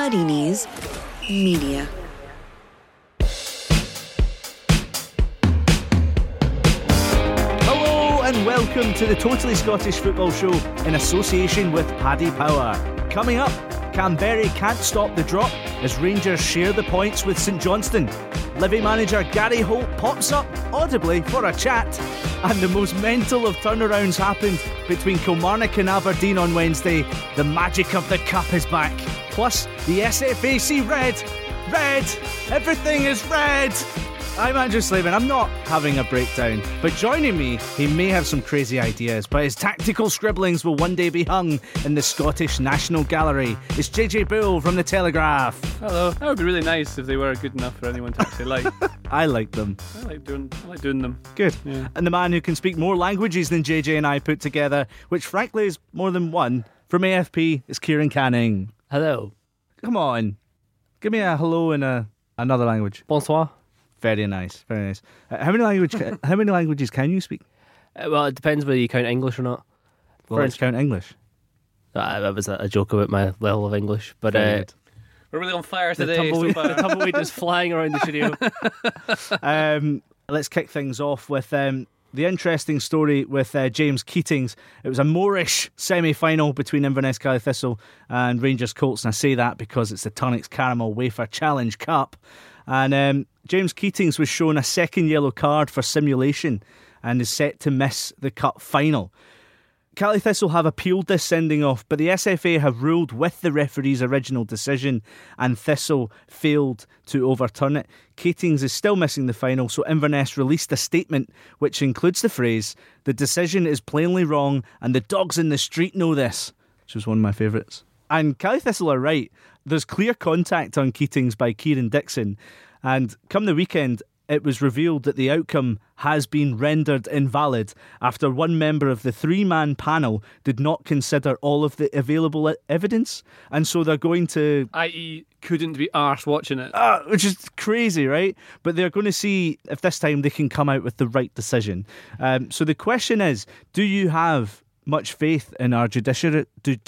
Muddy Knees Media. Hello and welcome to the Totally Scottish Football Show in association with Paddy Power. Coming up, Canberra can't stop the drop as Rangers share the points with St Johnstone. Livy manager Gary Holt pops up audibly for a chat. And the most mental of turnarounds happened between Kilmarnock and Aberdeen on Wednesday. The magic of the cup is back. Plus, the SFAC red. Everything is red. I'm Andrew Slavin. I'm not having a breakdown, but joining me, he may have some crazy ideas, but his tactical scribblings will one day be hung in the Scottish National Gallery. It's JJ Bull from The Telegraph. Hello. That would be really nice if they were good enough for anyone to actually like. I like them. I like doing them. Good. Yeah. And the man who can speak more languages than JJ and I put together, which frankly is more than one, from AFP, is Kieran Canning. Hello. Come on. Give me a hello in another language. Bonsoir. Very nice, very nice. How many languages can you speak? Well, it depends whether you count English or not. Well, let's count English. That was a joke about my level of English. But we're really on fire today. The tumbleweed is flying around the studio. Let's kick things off with the interesting story with James Keatings. It was a Moorish semi-final between Inverness Caley Thistle and Rangers Colts, and I say that because it's the Tunnocks Caramel Wafer Challenge Cup. And James Keatings was shown a second yellow card for simulation and is set to miss the cup final. Caley Thistle have appealed this sending off, but the SFA have ruled with the referee's original decision and Thistle failed to overturn it. Keatings is still missing the final, so Inverness released a statement which includes the phrase, "The decision is plainly wrong and the dogs in the street know this," which was one of my favourites. And Caley Thistle are right. There's clear contact on Keatings by Kieran Dixon, and come the weekend, it was revealed that the outcome has been rendered invalid after one member of the three-man panel did not consider all of the available evidence, and so they're going to... i.e. couldn't be arsed watching it. Which is crazy, right? But they're going to see if this time they can come out with the right decision. So the question is, do you have much faith in our judiciary...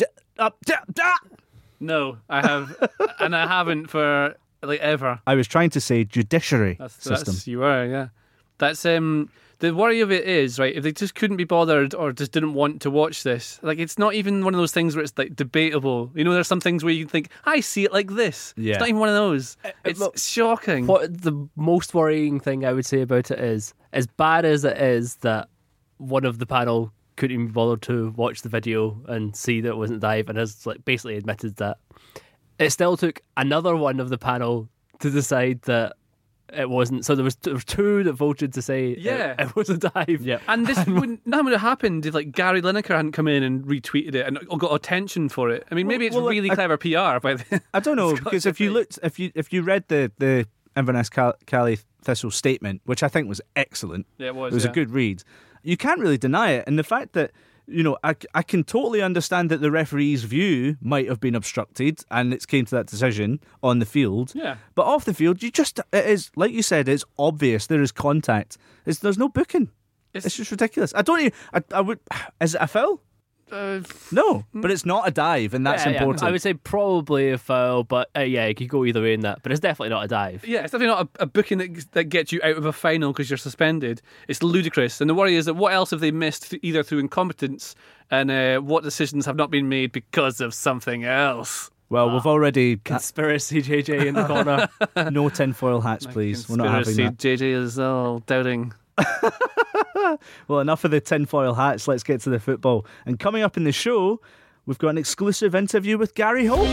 No, I have, and I haven't for ever. I was trying to say judiciary system. You were, yeah. That's the worry of it is, right, if they just couldn't be bothered or just didn't want to watch this, it's not even one of those things where it's debatable. You know, there's some things where you can think, I see it like this. Yeah. It's not even one of those. It's shocking. What the most worrying thing I would say about it is, as bad as it is that one of the panel couldn't even be bothered to watch the video and see that it wasn't dive and has basically admitted that, it still took another one of the panel to decide that it wasn't. So there was two that voted to say it was a dive. Yeah. And this nothing would have happened if Gary Lineker hadn't come in and retweeted it and got attention for it. I mean, maybe it's really clever PR by the I don't know, because if you read the Inverness Caley Thistle statement, which I think was excellent. Yeah, it was. It was a good read. You can't really deny it, and the fact that, you know, I can totally understand that the referee's view might have been obstructed and it's came to that decision on the field. Yeah. But off the field, it is, like you said, it's obvious there is contact. There's no booking. It's just ridiculous. I would, is it a foul? No, but it's not a dive, and that's important. I would say probably a foul, but it could go either way in that. But it's definitely not a dive. Yeah, it's definitely not a booking that gets you out of a final because you're suspended. It's ludicrous, and the worry is that what else have they missed, either through incompetence and what decisions have not been made because of something else. Well, we've already... Conspiracy JJ in the corner. No tinfoil hats, please. We're not having that. JJ is all doubting. Well, enough of the tinfoil hats. Let's get to the football. And coming up in the show, we've got an exclusive interview with Gary Holt.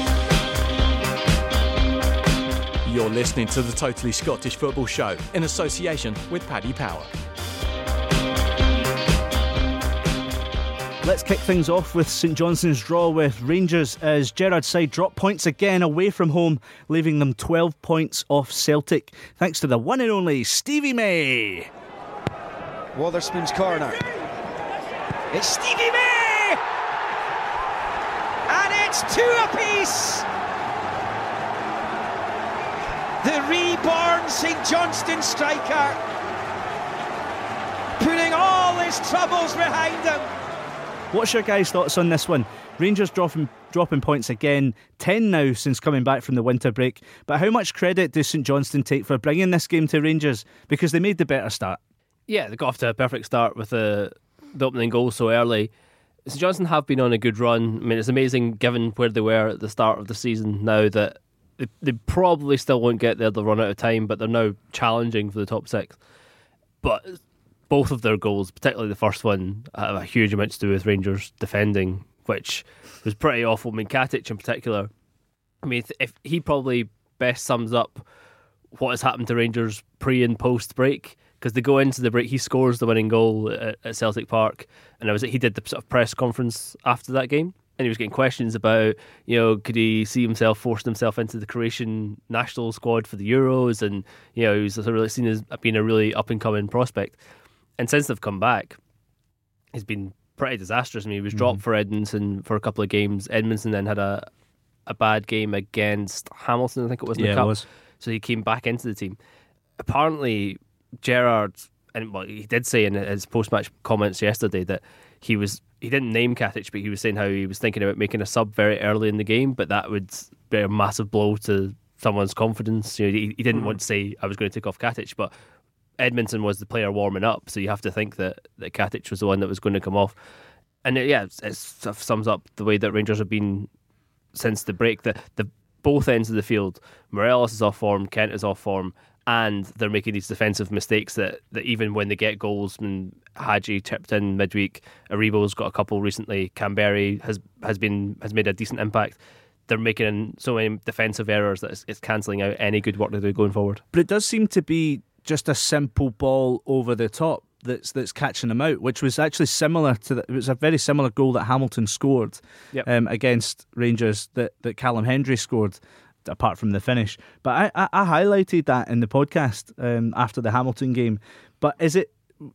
You're listening to the Totally Scottish Football Show in association with Paddy Power. Let's kick things off with St Johnstone's draw with Rangers as Gerrard's side drop points again away from home, leaving them 12 points off Celtic, thanks to the one and only Stevie May. Wotherspoon's corner. It's Stevie May! And it's two apiece! The reborn St Johnstone striker, putting all his troubles behind him. What's your guys' thoughts on this one? Rangers dropping points again, 10 now since coming back from the winter break. But how much credit does St Johnstone take for bringing this game to Rangers? Because they made the better start. Yeah, they got off to a perfect start with the opening goal so early. St Johnstone have been on a good run. I mean, it's amazing given where they were at the start of the season now that they probably still won't get there. They'll run out of time, but they're now challenging for the top 6. But both of their goals, particularly the first one, have a huge amount to do with Rangers defending, which was pretty awful. I mean, Katic in particular, I mean, if he probably best sums up what has happened to Rangers pre and post break, because they go into the break, he scores the winning goal at Celtic Park, and he did the sort of press conference after that game, and he was getting questions about, could he see himself forcing himself into the Croatian national squad for the Euros, and he was really seen as being a really up and coming prospect. And since they've come back, he's been pretty disastrous. I mean, he was dropped for Edmonton for a couple of games. Edmonton then had a bad game against Hamilton, I think it was in the Cup. It was. So he came back into the team. Apparently, Gerrard, and he did say in his post-match comments yesterday that he didn't name Katic, but he was saying how he was thinking about making a sub very early in the game, but that would be a massive blow to someone's confidence. He didn't want to say, I was going to take off Katic, but Edmonton was the player warming up, so you have to think that Katic was the one that was going to come off. And it sums up the way that Rangers have been since the break. The both ends of the field, Morelos is off form, Kent is off form, and they're making these defensive mistakes that even when they get goals, and Hadji tipped in midweek, Aribo's got a couple recently, Canberry has made a decent impact. They're making so many defensive errors that it's cancelling out any good work they do going forward. But it does seem to be just a simple ball over the top that's catching them out, which was actually similar to it was a very similar goal that Hamilton scored against Rangers that Callum Hendry scored, apart from the finish. But I highlighted that in the podcast after the Hamilton game. But is it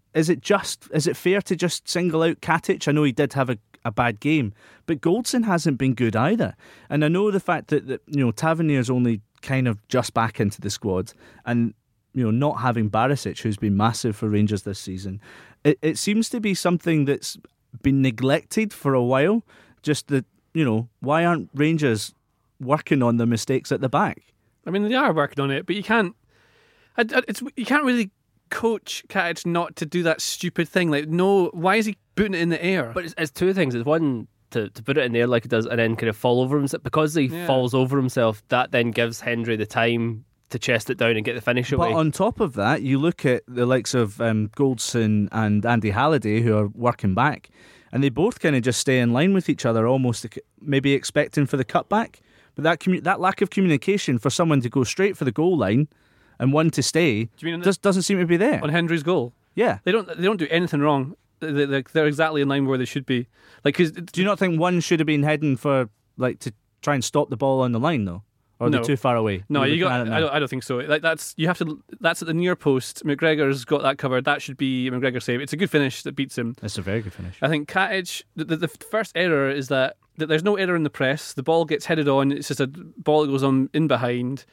fair to just single out Katic? I know he did have a bad game, but Goldson hasn't been good either. And I know the fact that Tavernier's only kind of just back into the squad, and not having Barisic, who's been massive for Rangers this season, it seems to be something that's been neglected for a while. Just that, why aren't Rangers working on the mistakes at the back? I mean, they are working on it, but you can't really coach Katic not to do that stupid thing. Like, no, why is he putting it in the air? But it's two things. It's one, to put it in the air like he does and then kind of fall over himself. Because he falls over himself, that then gives Hendry the time to chest it down and get the finish away. But on top of that, you look at the likes of Goldson and Andy Halliday, who are working back, and they both kind of just stay in line with each other, almost maybe expecting for the cutback. But that lack of communication for someone to go straight for the goal line and one to stay doesn't seem to be there. On Hendry's goal? Yeah. They don't do anything wrong. They're exactly in line where they should be. Do you not think one should have been heading for to try and stop the ball on the line though? Or are they too far away? No, I don't think so. That's at the near post. McGregor's got that covered. That should be a McGregor save. It's a good finish that beats him. It's a very good finish. I think Katic, the first error is that there's no error in the press. The ball gets headed on. It's just a ball that goes on in behind.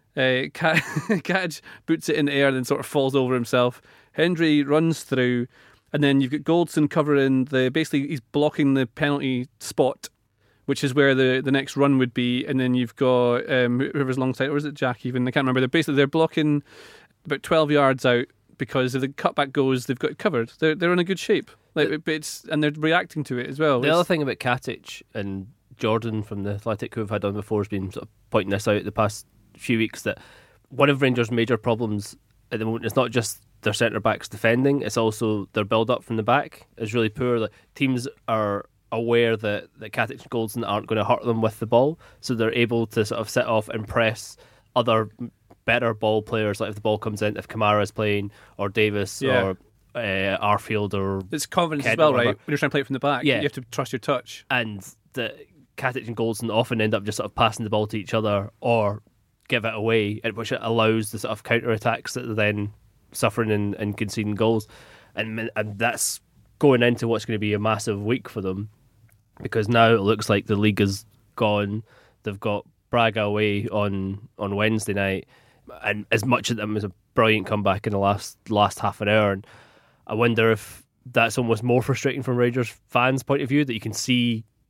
Katic boots it in the air and then sort of falls over himself. Hendry runs through, and then you've got Goldson covering basically he's blocking the penalty spot, which is where the next run would be, and then you've got whoever's alongside, or is it Jack even? I can't remember. They're blocking about 12 yards out, because if the cutback goes, they've got it covered. They're in a good shape, and they're reacting to it as well. The other thing about Katic, and Jordan from the Athletic, who we've had on before, has been sort of pointing this out the past few weeks, that one of Rangers' major problems at the moment is not just their centre backs defending; it's also their build up from the back is really poor. Teams are aware that Katic and Goldson aren't going to hurt them with the ball, so they're able to sort of sit off and press other better ball players. Like if the ball comes in, if Kamara is playing, or Davis, or Arfield, or it's confidence Kent, as well, right? When you're trying to play it from the back, you have to trust your touch. And the Katic and Goldson often end up just sort of passing the ball to each other or give it away, which allows the sort of counter attacks that they're then suffering and conceding goals, and that's going into what's going to be a massive week for them. Because now it looks like the league is gone. They've got Braga away on Wednesday night, and as much of them as a brilliant comeback in the last half an hour. And I wonder if that's almost more frustrating from Rangers fans' point of view, that you can see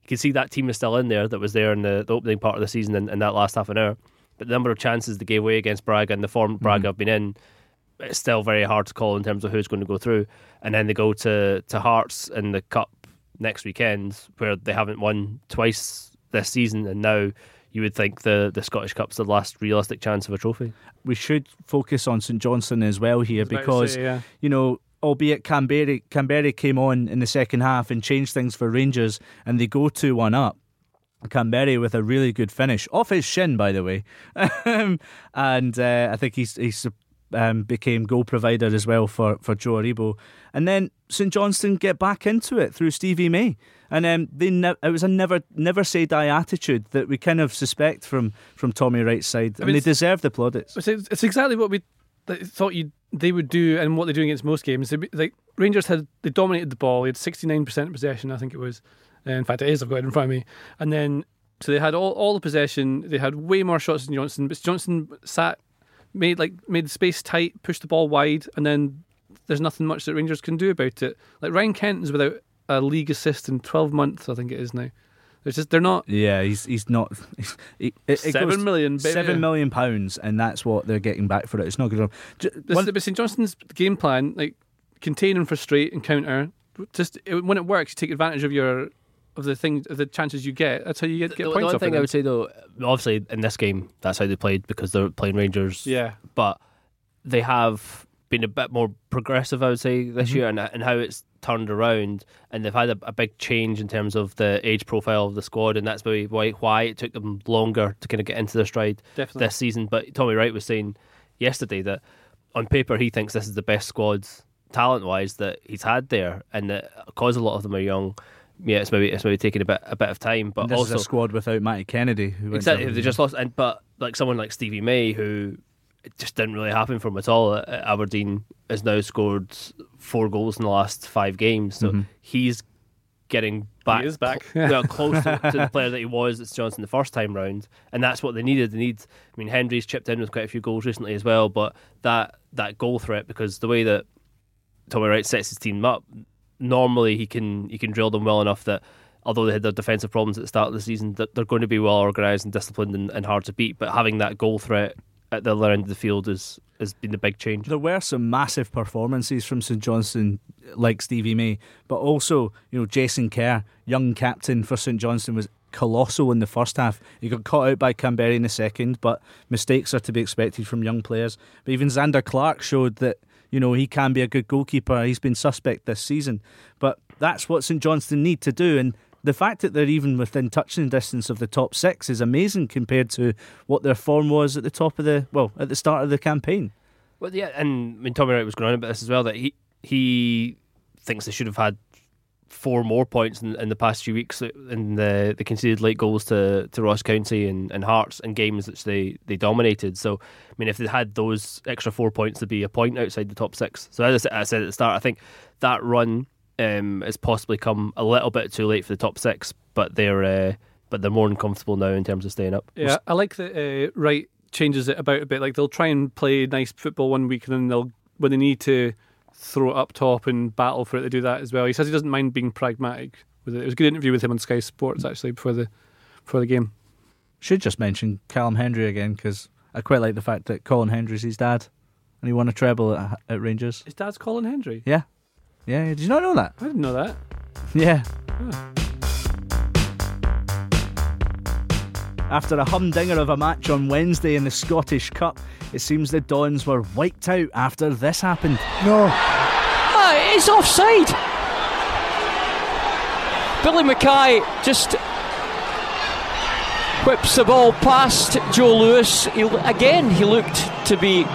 you can see that team is still in there that was there in the opening part of the season and that last half an hour. But the number of chances they gave away against Braga and the form Braga have been in, it's still very hard to call in terms of who's going to go through. And then they go to Hearts in the Cup next weekend, where they haven't won twice this season, and now you would think the Scottish Cup's the last realistic chance of a trophy. We should focus on St Johnstone as well here, because you know, albeit Canberra came on in the second half and changed things for Rangers, and they go 2-1 up. Canberra with a really good finish off his shin, by the way, and I think he's became goal provider as well for Joe Aribo. And then St Johnstone get back into it through Stevie May, and it was a never say die attitude that we kind of suspect from Tommy Wright's side, and they deserve the plaudits. It's exactly what we thought they would do, and what they do against most games. Rangers they dominated the ball. They had 69% possession, I think it was. In fact, it is. I've got it in front of me. And then, so they had all the possession. They had way more shots than Johnson. But Johnson made the space tight, pushed the ball wide, and then there's nothing much that Rangers can do about it. Like Ryan Kenton's without a league assist in 12 months, I think it is now. They're not. Yeah, he's not. £7 million, baby. £7 million, and that's what they're getting back for it. It's not good. But St Johnston's game plan, like contain and frustrate and counter. When it works, you take advantage of the chances you get. That's how you get points off. The one thing I would say, though, obviously in this game, that's how they played, because they're playing Rangers. Yeah. But they have been a bit more progressive, I would say, this year, and how it's turned around. And they've had a big change in terms of the age profile of the squad, and that's maybe why it took them longer to kind of get into their stride this season. But Tommy Wright was saying yesterday that on paper he thinks this is the best squad talent-wise that he's had there, and that because a lot of them are young, it's maybe taking a bit of time. But this also is a squad without Matty Kennedy, who exactly they just lost. But like someone like Stevie May, who it just didn't really happen for him at all at Aberdeen, has now scored 4 goals in the last 5 games. So he's getting back. He is back. Close to the player that he was at St Johnstone the first time round, and that's what they needed. Hendry's chipped in with quite a few goals recently as well, but that goal threat, because the way that Tommy Wright sets his team up, normally he can drill them well enough that although they had their defensive problems at the start of the season, that they're going to be well organised and disciplined and hard to beat. But having that goal threat at the other end of the field has been the big change. There were some massive performances from St Johnstone, like Stevie May, but also Jason Kerr, young captain for St Johnstone, was colossal in the first half. He got caught out by Canberra in the second, but mistakes are to be expected from young players. But even Xander Clark showed that he can be a good goalkeeper. He's been suspect this season, but that's what St Johnstone need to do. And the fact that they're even within touching distance of the top 6 is amazing compared to what their form was at the start of the campaign. Well, yeah, and Tommy Wright was going on about this as well, that he thinks they should have had 4 more points in the past few weeks in the conceded late goals to Ross County and Hearts in games which they dominated. So, if they had those extra 4 points, there'd be a point outside the top 6. So as I said at the start, I think that run has possibly come a little bit too late for the top 6, but they're more than comfortable now in terms of staying up. Yeah, I like that Wright changes it about a bit. Like, they'll try and play nice football one week, and then when they need to throw it up top and battle for it, to do that as well. He says he doesn't mind being pragmatic with it. It was a good interview with him on Sky Sports actually before the game. Should just mention Callum Hendry again, because I quite like the fact that Colin Hendry's his dad, and he won a treble at Rangers. His dad's Colin Hendry? Yeah. Did you not know that? I didn't know that. Yeah. Oh. After a humdinger of a match on Wednesday in the Scottish Cup, it seems the Dons were wiped out after this happened. No. It's offside. Billy Mackay just whips the ball past Joe Lewis. He looked to be...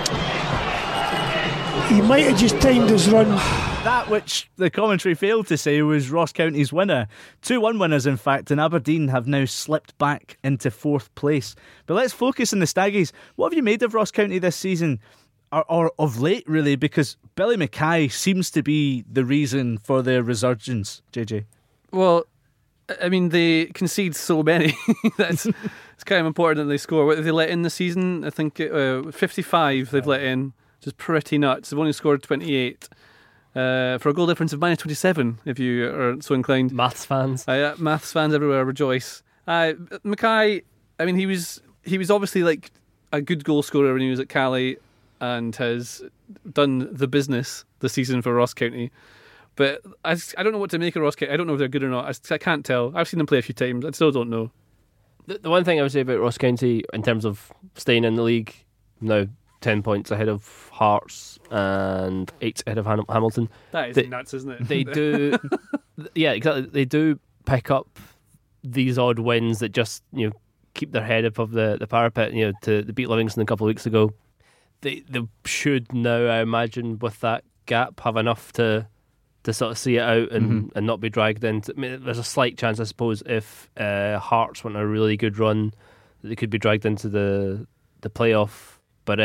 He might have just timed his run. That which the commentary failed to say was Ross County's winner. 2-1 winners, in fact, and Aberdeen have now slipped back into 4th place. But let's focus on the Staggies. What have you made of Ross County this season? Or of late, really, because Billy Mackay seems to be the reason for their resurgence, JJ. Well, they concede so many. It's kind of important that they score. What did they let in the season? I think 55 they've let in, which is pretty nuts. They've only scored 28. for a goal difference of -27, if you are so inclined. Maths fans. Maths fans everywhere rejoice. Mackay, I mean, he was obviously like a good goal scorer when he was at Cali and has done the business this season for Ross County. But I don't know what to make of Ross County. I don't know if they're good or not. I can't tell. I've seen them play a few times. I still don't know. The one thing I would say about Ross County in terms of staying in the league, now 10 points ahead of Hearts and 8 ahead of Hamilton. That is nuts, isn't it? They do, yeah, exactly. They do pick up these odd wins that just keep their head above the parapet. To beat Livingston a couple of weeks ago, they should now, I imagine, with that gap, have enough to sort of see it out and not be dragged into. I mean, there's a slight chance, I suppose, if Hearts went on a really good run, that they could be dragged into the playoff. But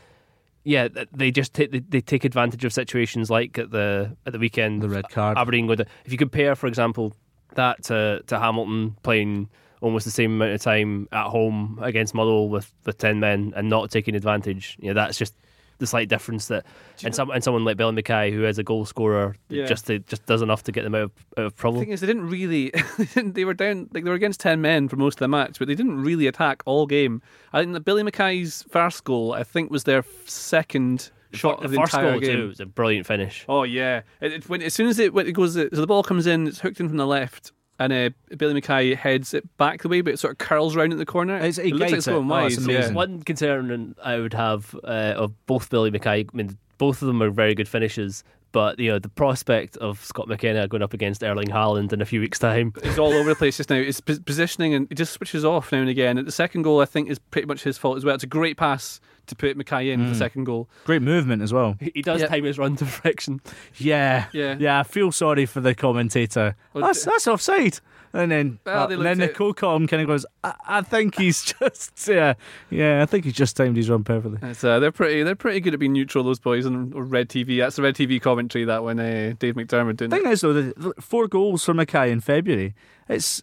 yeah, they just take advantage of situations like at the weekend, the red card. Aberdeen. If you compare, for example, that to Hamilton playing almost the same amount of time at home against Motherwell with 10 men and not taking advantage, that's just the slight difference that, and someone like Billy Mackay, who is a goal scorer, just does enough to get them out of trouble. The thing is, they didn't really. They were down. Like, they were against 10 men for most of the match, but they didn't really attack all game. I think that Billy Mackay's first goal, I think, was their second shot of the first entire goal game. too was a brilliant finish. Oh yeah! As soon as it goes, so the ball comes in, it's hooked in from the left. And Billy Mackay heads it back the way, but it sort of curls round at the corner. It looks like it's going wide. It's amazing. One concern I would have of both Billy Mackay, I mean, both of them are very good finishes, but the prospect of Scott McKenna going up against Erling Haaland in a few weeks' time. It's all over the place just now. It's positioning, and it just switches off now and again. The second goal, I think, is pretty much his fault as well. It's a great pass to put Mackay in for the second goal. Great movement as well. He does time his run to friction. Yeah. I feel sorry for the commentator. That's offside. And then, the co-com kind of goes, I think he's just, I think he's just timed his run perfectly. They're pretty good at being neutral, those boys on Red TV. That's the Red TV commentary, that when Dave McDermott doing. The thing is, though, the 4 goals for Mackay in February, it's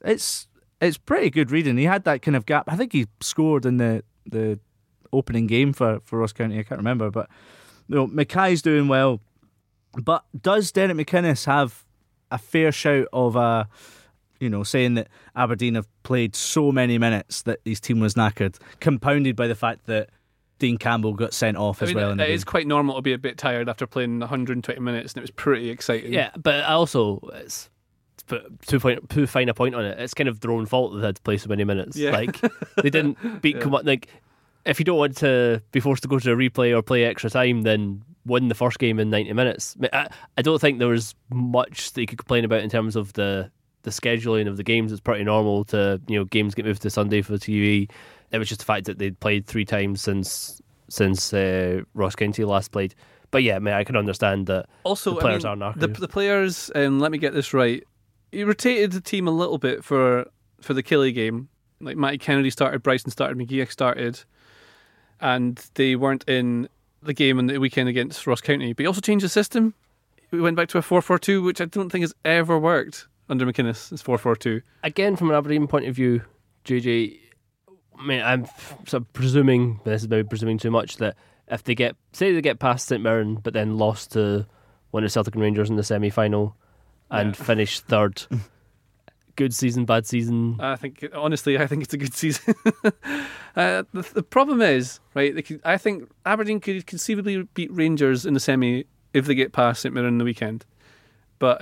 pretty good reading. He had that kind of gap. I think he scored in the opening game for Ross County. I can't remember, but Mackay's doing well. But does Derek McInnes have a fair shout of saying that Aberdeen have played so many minutes that his team was knackered, compounded by the fact that Dean Campbell got sent off as well. It is quite normal to be a bit tired after playing 120 minutes, and it was pretty exciting. Yeah, but also, it's to put fine a point on it, it's kind of their own fault that they had to play so many minutes. Yeah. Like, they didn't beat like, if you don't want to be forced to go to a replay or play extra time, then win the first game in 90 minutes. I don't think there was much that you could complain about in terms of the scheduling of the games. It's pretty normal to games get moved to Sunday for the TV. It was just the fact that they'd played 3 times since Ross County last played. But yeah, I can understand that. Also, the players are knackered. The players, let me get this right. He rotated the team a little bit for the Killie game. Like, Matty Kennedy started, Bryson started, McGeoch started, and they weren't in the game on the weekend against Ross County. But he also changed the system. We went back to a 4-4-2, which I don't think has ever worked under McInnes. It's 4-4-2. Again, from an Aberdeen point of view, JJ, I'm sort of presuming, but this is maybe presuming too much, that if they get past St Mirren but then lost to one of Celtic and Rangers in the semi-final and finish third, good season, bad season? Honestly, I think it's a good season. The problem is, right, I think Aberdeen could conceivably beat Rangers in the semi if they get past St Mirren in the weekend. But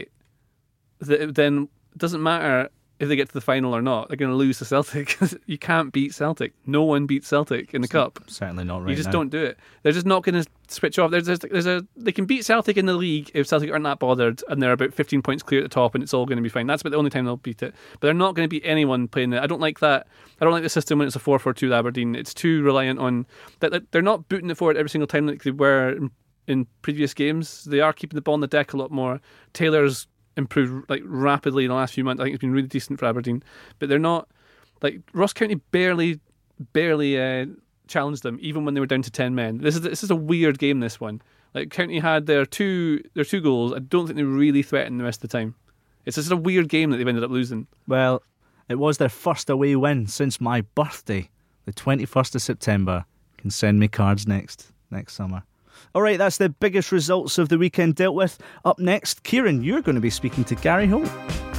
then it doesn't matter if they get to the final or not. They're going to lose to Celtic. You can't beat Celtic. No one beats Celtic in the Cup. Certainly not right now. You just don't do it. They're just not going to switch off. They can beat Celtic in the league if Celtic aren't that bothered and they're about 15 points clear at the top and it's all going to be fine. That's about the only time they'll beat it. But they're not going to beat anyone playing it. I don't like that. I don't like the system when it's a 4-4-2 with Aberdeen. It's too reliant on that. They're not booting it forward every single time like they were in previous games. They are keeping the ball on the deck a lot more. Taylor's improved like rapidly in the last few months. I think it's been really decent for Aberdeen, but they're not like Ross County barely challenged them even when they were down to 10 men. This is a weird game, this one. Like, County had their two goals. I don't think they really threatened the rest of the time. It's just a weird game that they've ended up losing. Well, it was their first away win since my birthday, the 21st of September. You can send me cards next summer. All right, that's the biggest results of the weekend dealt with. Up next, Kieran, you're going to be speaking to Gary Holt.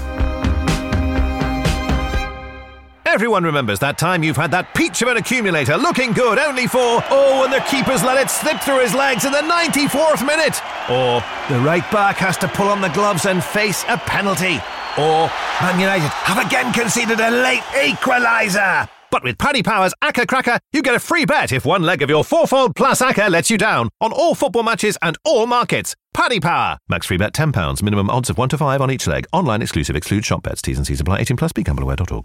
Everyone remembers that time you've had that peach of an accumulator looking good only for, and the keeper's let it slip through his legs in the 94th minute. Or the right back has to pull on the gloves and face a penalty. Or Man United have again conceded a late equaliser. But with Paddy Power's Acca Cracker, you get a free bet if one leg of your fourfold plus Acca lets you down on all football matches and all markets. Paddy Power. Max free bet £10. Minimum odds of 1 to 5 on each leg. Online exclusive. Exclude shop bets. T's and C's apply. 18 plus. BeGambleAware.org.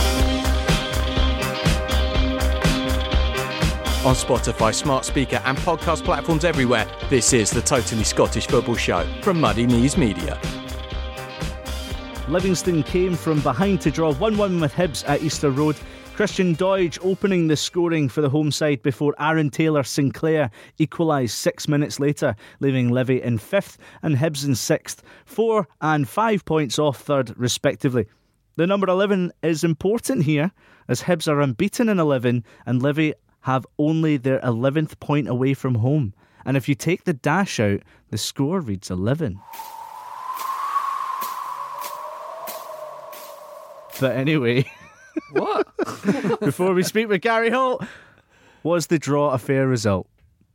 On Spotify, smart speaker and podcast platforms everywhere, this is the Totally Scottish Football Show from Muddy Knees Media. Livingston came from behind to draw 1-1 with Hibs at Easter Road. Christian Doidge opening the scoring for the home side before Aaron Taylor-Sinclair equalised 6 minutes later, leaving Livy in 5th and Hibs in 6th, 4 and 5 points off third respectively. The number 11 is important here as Hibs are unbeaten in 11 and Livy have only their 11th point away from home. And if you take the dash out, the score reads 11. But anyway... What? Before we speak with Gary Holt, was the draw a fair result?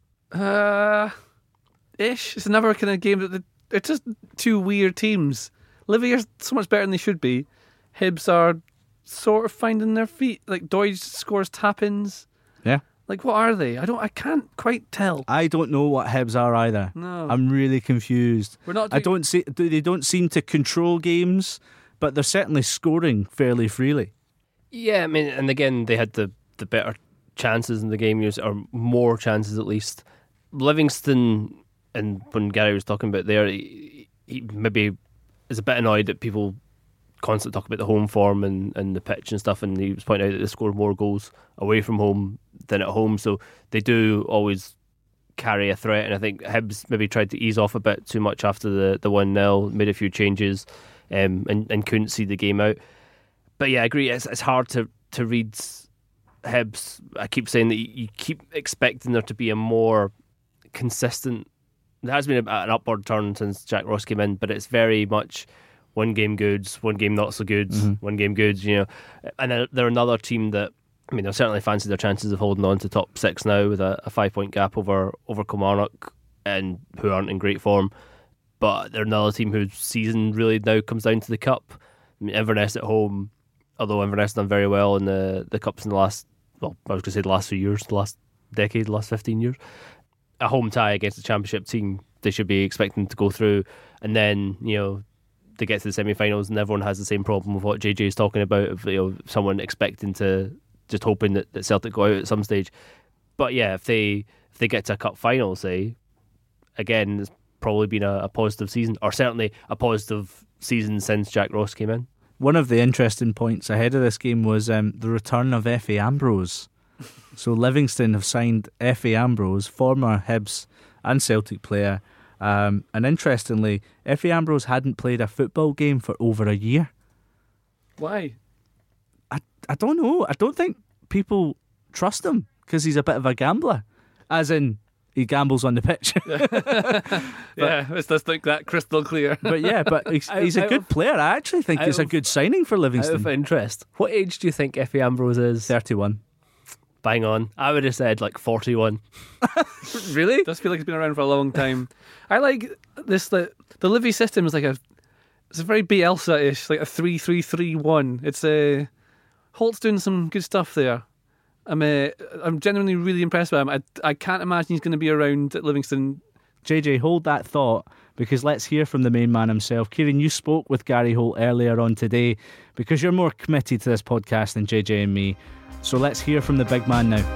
Ish. It's another kind of game that they're just two weird teams. Livy are so much better than they should be. Hibs are sort of finding their feet. Like Doidge scores tap-ins. Yeah. Like what are they? I can't quite tell. I don't know what Hibs are either. No. I'm really confused. We're not. They don't seem to control games, but they're certainly scoring fairly freely. Yeah, I mean, and again, they had the better chances in the game, or more chances at least. Livingston, and when Gary was talking about there, he maybe is a bit annoyed that people constantly talk about the home form and the pitch and stuff, and he was pointing out that they score more goals away from home than at home, so they do always carry a threat, and I think Hibs maybe tried to ease off a bit too much after the 1-0, made a few changes, and couldn't see the game out. But yeah, I agree. It's hard to read Hibs. I keep saying that you keep expecting there to be a more consistent. There has been an upward turn since Jack Ross came in, but it's very much one game goods, one game not so goods, one game goods. And they're another team that, I mean, they'll certainly fancy their chances of holding on to top 6 now with a 5-point gap over Kilmarnock, and who aren't in great form. But they're another team whose season really now comes down to the cup. I mean, Inverness at home. Although Inverness has done very well in the Cups in the last, I was going to say the last few years, the last decade, the last 15 years. A home tie against the Championship team, they should be expecting to go through. And then, they get to the semi-finals and everyone has the same problem with what JJ is talking about, of someone expecting to, just hoping that Celtic go out at some stage. But yeah, if they get to a cup final, say, again, it's probably been a positive season, or certainly a positive season since Jack Ross came in. One of the interesting points ahead of this game was the return of Effie Ambrose. So Livingston have signed Effie Ambrose, former Hibs and Celtic player. And interestingly, Effie Ambrose hadn't played a football game for over a year. Why? I don't know. I don't think people trust him because he's a bit of a gambler. As in, he gambles on the pitch. Yeah, let's just think that crystal clear. But he's a good player. I actually think it's a good signing for Livingston. Out of interest, what age do you think Effie Ambrose is? 31. Bang on. I would have said like 41. Really? It does feel like it's been around for a long time. I like this. The Livy system is it's a very Bielsa-ish, like a 3-3-3-1. It's Holt's doing some good stuff there. I'm genuinely really impressed with him. I can't imagine he's going to be around at Livingston. JJ, hold that thought, because let's hear from the main man himself. Kieran, you spoke with Gary Holt earlier on today because you're more committed to this podcast than JJ and me. So let's hear from the big man now.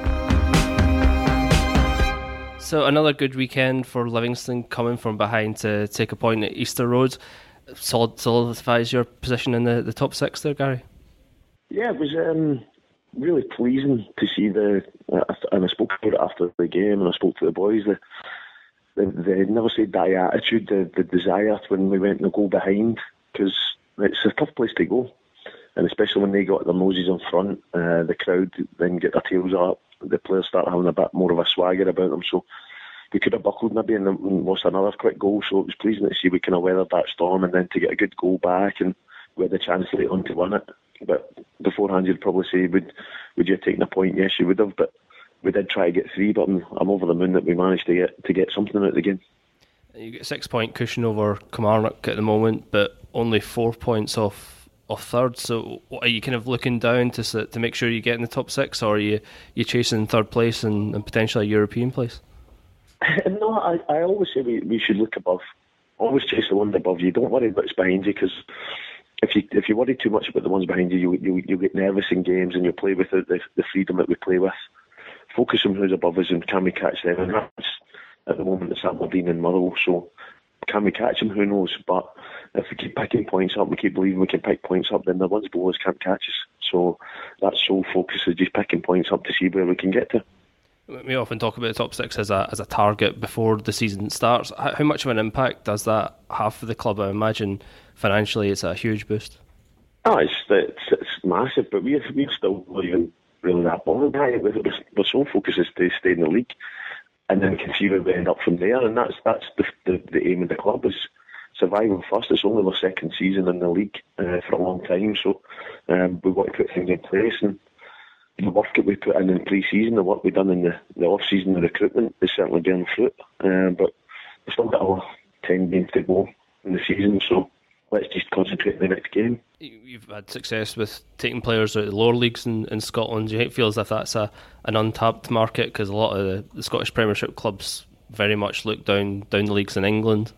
So another good weekend for Livingston, coming from behind to take a point at Easter Road. Solidifies your position in the top 6 there, Gary? Yeah, it was really pleasing to see and I spoke about it after the game, and I spoke to the boys, the never say die attitude, the desire when we went in the goal behind, because it's a tough place to go, and especially when they got their noses in front, the crowd then get their tails up, the players start having a bit more of a swagger about them, so we could have buckled maybe and lost another quick goal, so it was pleasing to see we kind of weathered that storm and then to get a good goal back and we had the chance later on to win it. But beforehand you'd probably say, would you have taken a point? Yes, you would have, but we did try to get 3, but I'm over the moon that we managed to get something out of the game. You get a 6-point cushion over Kilmarnock at the moment, but only 4 points off third. So are you kind of looking down to make sure you get in the top 6, or are you chasing third place and potentially a European place? No, I always say we should look above. Always chase the one above you. Don't worry about what's behind you, because if you worry too much about the ones behind you, you'll get nervous in games and you'll play without the freedom that we play with. Focus on who's above us and can we catch them, and that's at the moment it's Aberdeen and Motherwell, so can we catch them? Who knows? But if we keep picking points up, we keep believing we can pick points up, then the ones below us can't catch us. So that sole focus is just picking points up to see where we can get to. We often talk about the top 6 as a target before the season starts. How much of an impact does that have for the club? I imagine financially it's a huge boost. Oh, it's massive, but we're still not even really that bothered by it. Our sole focus is to stay in the league, and then we can see where we end up from there. And that's the aim of the club, is survival first. It's only our second season in the league for a long time, so we want to put things in place. And the work that we put in pre-season, the work we've done in the off-season, the recruitment is certainly bearing fruit. But we've still got our 10 games to go in the season, so let's just concentrate on the next game. You've had success with taking players out of the lower leagues in Scotland. Do you feel as if that's an untapped market? Because a lot of the Scottish Premiership clubs very much look down the leagues in England.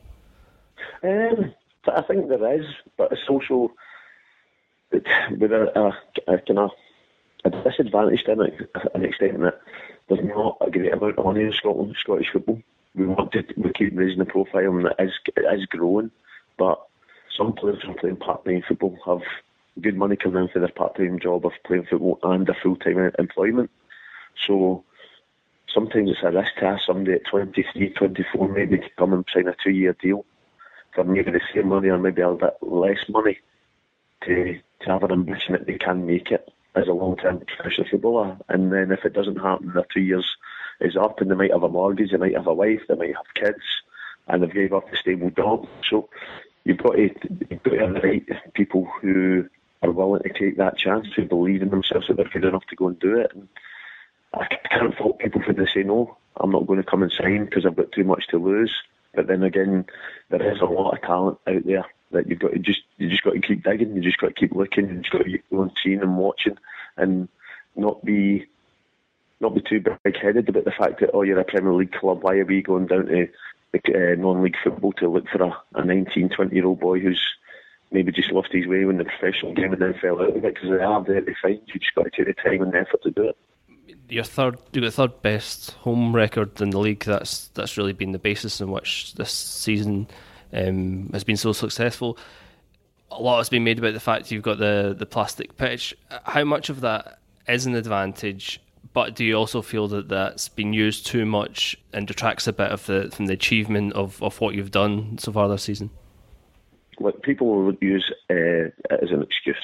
I think there is, but it's also with a kind of a disadvantage to an extent that there's not a great amount of money in Scotland, Scottish football. We keep raising the profile, and it is growing, but some players who are playing part-time football have good money coming in for their part-time job of playing football and a full-time employment. So sometimes it's a risk to ask somebody at 23, 24 maybe to come and sign a 2-year deal for maybe the same money or maybe a bit less money to have an ambition that they can make it as a long-term professional footballer. And then if it doesn't happen, their 2 years is up and they might have a mortgage, they might have a wife, they might have kids, and they've gave up a stable job. So you've got to have the right people who are willing to take that chance, who believe in themselves that they're good enough to go and do it. And I can't fault people for they say, no, I'm not going to come and sign because I've got too much to lose. But then again, there is a lot of talent out there that you just got to keep digging, you just got to keep looking, you just got to keep going, seeing and watching, and not be too big-headed about the fact that, oh, you're a Premier League club, why are we going down to non-league football to look for a 19, 20-year-old boy who's maybe just lost his way in the professional game and then fell out of it, because they are there to find you. Just got to take the time and the effort to do it. You've got the third best home record in the league. That's really been the basis in which this season has been so successful. A lot has been made about the fact you've got the plastic pitch. How much of that is an advantage? But do you also feel that that's been used too much and detracts a bit from the achievement of what you've done so far this season? What people would use it as an excuse.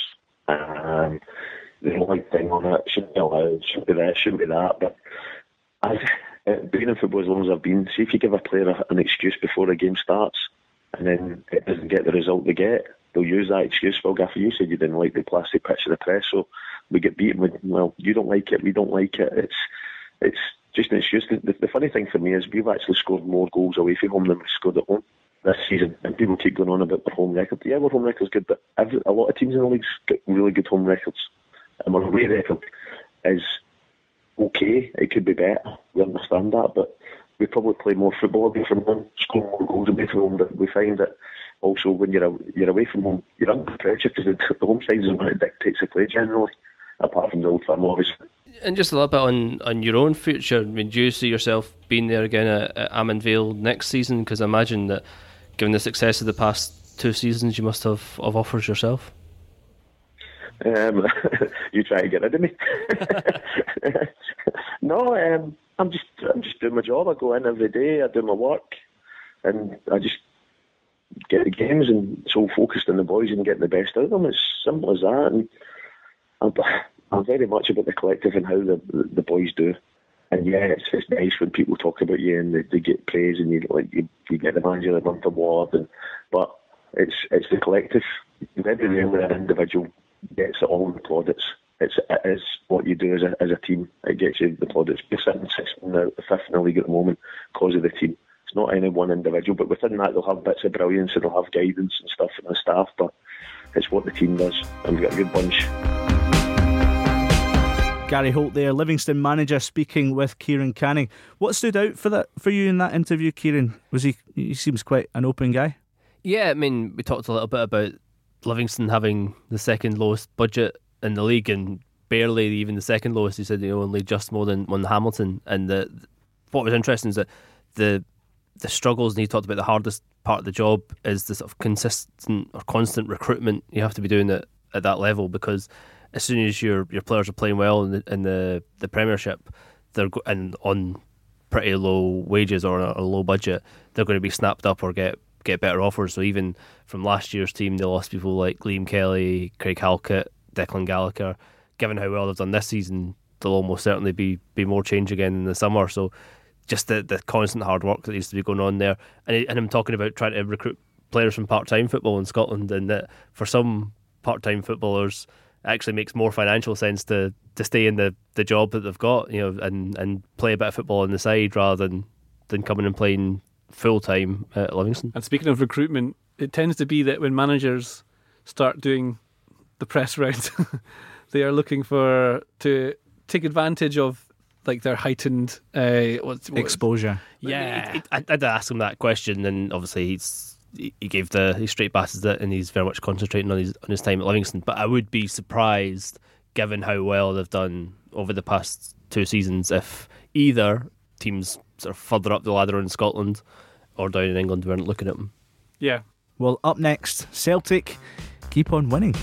The only thing on it shouldn't be allowed, shouldn't be this, shouldn't be that. But being in football as long as I've been, see if you give a player an excuse before a game starts and then it doesn't get the result they get, they'll use that excuse. Well, Gaffer, you said you didn't like the plastic pitch of the press, so we get beaten with, well, you don't like it, we don't like it. It's just an excuse. The funny thing for me is we've actually scored more goals away from home than we've scored at home this season, and people keep going on about their home record. Yeah, our home record's good, but a lot of teams in the league's got really good home records, and our away record is okay. It could be better. We understand that, but we probably play more football away from home, score more goals away from home. But we find that also when you're away from home, you're under pressure because the home side is the one that dictates the play generally, apart from the Old Firm, obviously. And just a little bit on your own future. I mean, do you see yourself being there again at Almond Vale next season? Because I imagine that, given the success of the past 2 seasons, you must have offers yourself. You try to get rid of me. No, I'm just doing my job. I go in every day, I do my work, and I just get the games and so focused on the boys and getting the best out of them. It's simple as that. And I'm very much about the collective and how the boys do. yeah, it's nice when people talk about you and they get praise and you get the Manager of the Month award, but it's the collective. Very rarely an individual gets it all in the plaudits. It is what you do as a team. It gets you the plaudits. You're sitting sixth in the fifth in the league at the moment because of the team. It's not any one individual, but within that they'll have bits of brilliance and they'll have guidance and stuff from the staff, but it's what the team does, and we've got a good bunch. Gary Holt there, Livingston manager, speaking with Kieran Canning. What stood out for you in that interview, Kieran? He seems quite an open guy. Yeah, I mean, we talked a little bit about Livingston having the second lowest budget in the league and barely even the second lowest. He said only just more than Hamilton. And what was interesting is that the struggles, and he talked about the hardest part of the job is the sort of consistent or constant recruitment. You have to be doing it at that level, because as soon as your players are playing well in the Premiership, and on pretty low wages or a low budget, they're going to be snapped up or get better offers. So even from last year's team, they lost people like Liam Kelly, Craig Halkett, Declan Gallagher. Given how well they've done this season, there'll almost certainly be more change again in the summer. So just the constant hard work that needs to be going on there. And I'm talking about trying to recruit players from part-time football in Scotland, and that for some part-time footballers it actually makes more financial sense to stay in the job that they've got, and play a bit of football on the side rather than coming and playing full-time at Livingston. And speaking of recruitment, it tends to be that when managers start doing the press round, they are looking to take advantage of their heightened exposure. Yeah, I did ask him that question, and obviously he gave the straight passes that, and he's very much concentrating on his time at Livingston. But I would be surprised, given how well they've done over the past 2 seasons, if either teams sort of further up the ladder in Scotland or down in England weren't looking at them. Yeah. Well, up next, Celtic keep on winning.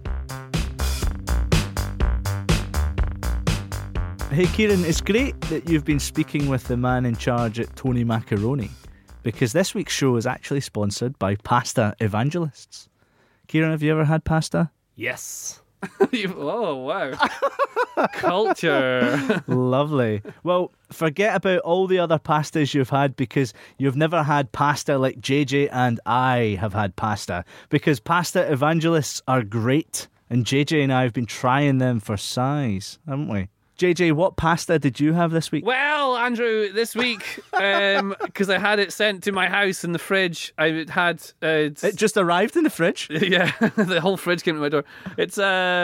Hey Kieran, it's great that you've been speaking with the man in charge at Tony Macaroni, because this week's show is actually sponsored by Pasta Evangelists. Kieran, have you ever had pasta? Yes. Oh, wow. Culture. Lovely. Well, forget about all the other pastas you've had, because you've never had pasta like JJ and I have had pasta, because Pasta Evangelists are great, and JJ and I have been trying them for size, haven't we? JJ, what pasta did you have this week? Well, Andrew, this week, because I had it sent to my house in the fridge, I had... it just arrived in the fridge? Yeah, the whole fridge came to my door. It's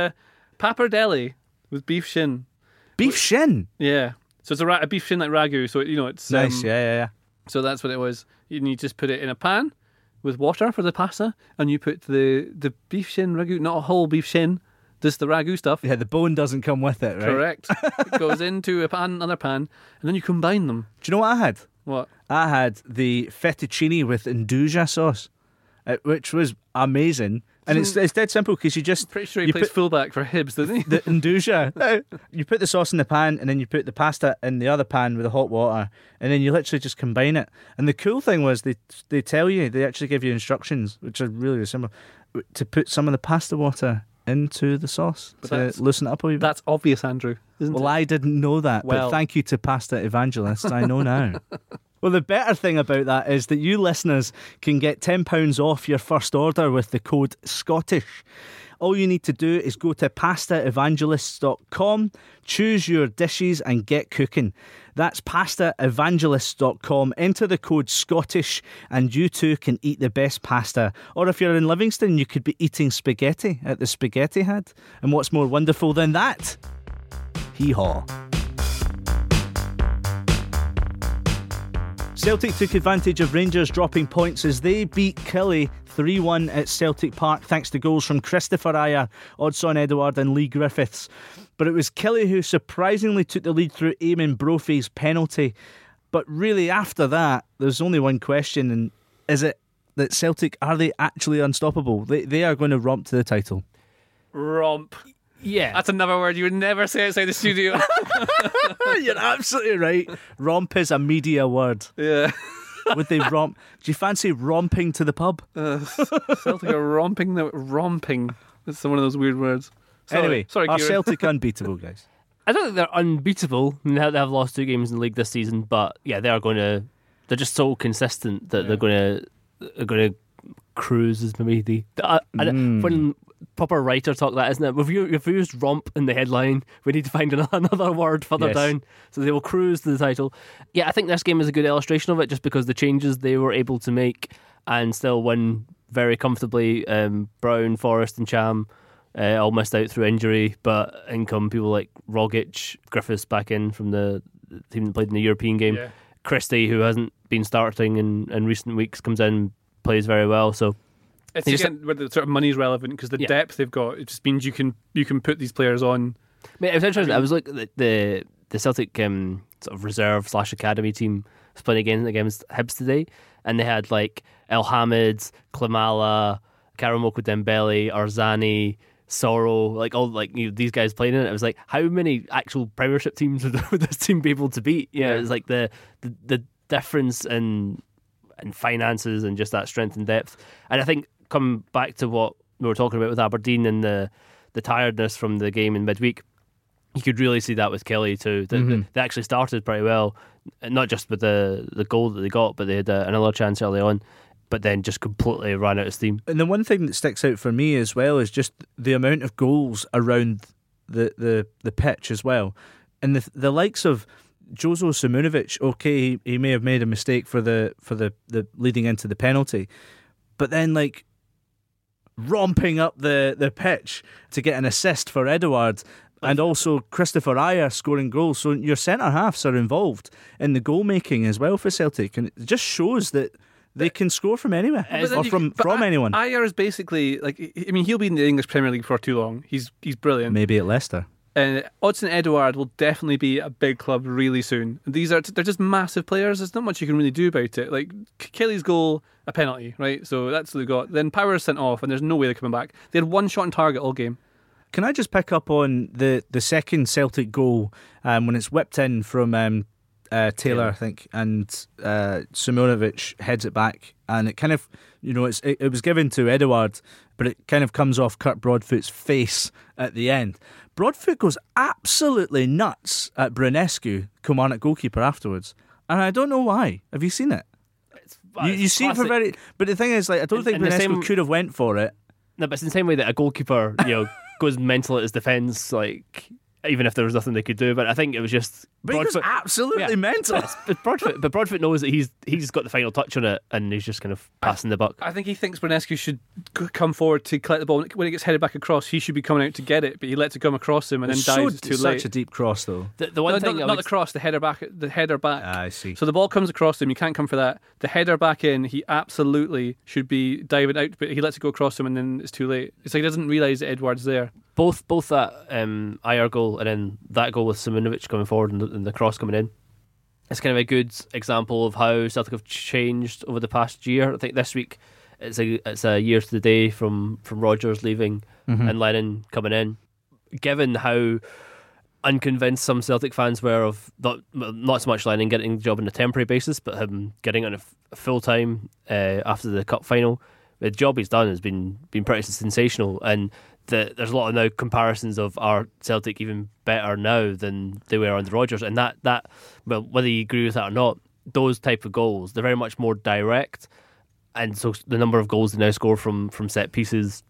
pappardelle with beef shin. Beef shin? Yeah. So it's a beef shin like ragu, so it's... Nice, yeah. So that's what it was. You just put it in a pan with water for the pasta, and you put the beef shin ragu, not a whole beef shin, just the ragu stuff. Yeah, the bone doesn't come with it, right? Correct. It goes into another pan, and then you combine them. Do you know what I had? What? I had the fettuccine with Induja sauce, which was amazing. And it's dead simple, because you just... Pretty sure he plays fullback for Hibs, doesn't he? The Induja. You put the sauce in the pan, and then you put the pasta in the other pan with the hot water, and then you literally just combine it. And the cool thing was they tell you, they actually give you instructions, which are really simple, to put some of the pasta water into the sauce to loosen it up a wee bit. That's obvious, Andrew, isn't it? Well, I didn't know that, but thank you to Pasta Evangelists, I know now. Well, the better thing about that is that you listeners can get £10 off your first order with the code SCOTTISH. All you need to do is go to pastaevangelists.com, choose your dishes and get cooking. That's pastaevangelists.com. Enter the code SCOTTISH and you too can eat the best pasta. Or if you're in Livingston, you could be eating spaghetti at the Spaghetti Hut. And what's more wonderful than that? Hee-haw. Celtic took advantage of Rangers dropping points as they beat Killie 3-1 at Celtic Park, thanks to goals from Christopher Ayer, Odsonne Edouard and Lee Griffiths. But it was Killie who surprisingly took the lead through Eamon Brophy's penalty. But really after that, there's only one question, and is it that Celtic, are they actually unstoppable? They are going to romp to the title. Romp. Yeah. That's another word you would never say outside the studio. You're absolutely right. Romp is a media word. Yeah. Would they romp? Do you fancy romping to the pub? Celtic are romping. It's one of those weird words. Sorry, Kieran. are Celtic unbeatable, guys? I don't think they're unbeatable. I mean, they have lost 2 games in the league this season, but yeah, they're just so consistent that they're going to cruise is maybe when proper writer talk, that isn't it? We've used romp in the headline. We need to find another word further down, so they will cruise to the title. Yeah, I think this game is a good illustration of it, just because the changes they were able to make and still win very comfortably. Brown, Forrest and Cham all missed out through injury, but in come people like Rogic, Griffiths back in from the team that played in the European game. Yeah. Christie, who hasn't been starting in recent weeks, comes in, plays very well. So it's again where the sort of money's relevant, because the depth they've got, it just means you can put these players on. I mean, it was interesting. I was like the Celtic sort of reserve / academy team was playing against Hibs today, and they had like El Hamid, Klimala, Karamoko Dembele, Arzani, Sorrow, like all these guys playing in it. It was like, how many actual Premiership teams would this team be able to beat? Yeah, it's like the difference in finances and just that strength and depth. And I think coming back to what we were talking about with Aberdeen and the tiredness from the game in midweek, you could really see that with Kelly too. They actually started pretty well, not just with the goal that they got, but they had another chance early on, but then just completely ran out of steam. And the one thing that sticks out for me as well is just the amount of goals around the pitch as well. And the likes of Jozo Simunovic, okay, he may have made a mistake for the leading into the penalty, but then like romping up the pitch to get an assist for Edouard, and also Christopher Ajer scoring goals. So your centre halves are involved in the goal making as well for Celtic, and it just shows that they can score from anywhere or from anyone. Ajer is basically like, I mean, he'll be in the English Premier League for too long. He's brilliant. Maybe at Leicester. And Odsonne Edouard will definitely be a big club really soon. They're just massive players. There's not much you can really do about it. Like Kelly's goal, a penalty, right? So that's what they got. Then Power's sent off, and there's no way they're coming back. They had one shot on target all game. Can I just pick up on the second Celtic goal when it's whipped in from Taylor, I think, and Simunovic heads it back, and it kind of, it was given to Edouard, but it kind of comes off Kurt Broadfoot's face at the end. Broadfoot goes absolutely nuts at Brunescu, Kilmarnock goalkeeper, afterwards, and I don't know why. Have you seen it? You see it for very, but the thing is, like, I don't think Brunescu could have went for it. No, but it's in the same way that a goalkeeper, goes mental at his defence, like, even if there was nothing they could do. But I think it was just Broadfoot, absolutely mental. But Broadfoot knows that he's got the final touch on it, and he's just kind of passing the buck. I think he thinks Brunescu should come forward to collect the ball. When it gets headed back across, he should be coming out to get it, but he lets it come across him and then dives. It's too late. Such a deep cross, though. The one thing not the cross, the header back. The header back. I see. So the ball comes across him. You can't come for that. The header back in, he absolutely should be diving out, but he lets it go across him, and then it's too late. It's like he doesn't realise that Edouard's there. Both that Ajer goal and then that goal with Simunovic coming forward and the cross coming in, it's kind of a good example of how Celtic have changed over the past year. I think this week it's a year to the day from Rodgers leaving and Lennon coming in. Given how unconvinced some Celtic fans were of not so much Lennon getting the job on a temporary basis, but him getting on a full time after the cup final, the job he's done has been pretty sensational. And there's a lot of now comparisons of our Celtic even better now than they were under Rodgers, and that well, whether you agree with that or not, those type of goals, they're very much more direct, and so the number of goals they now score from set pieces,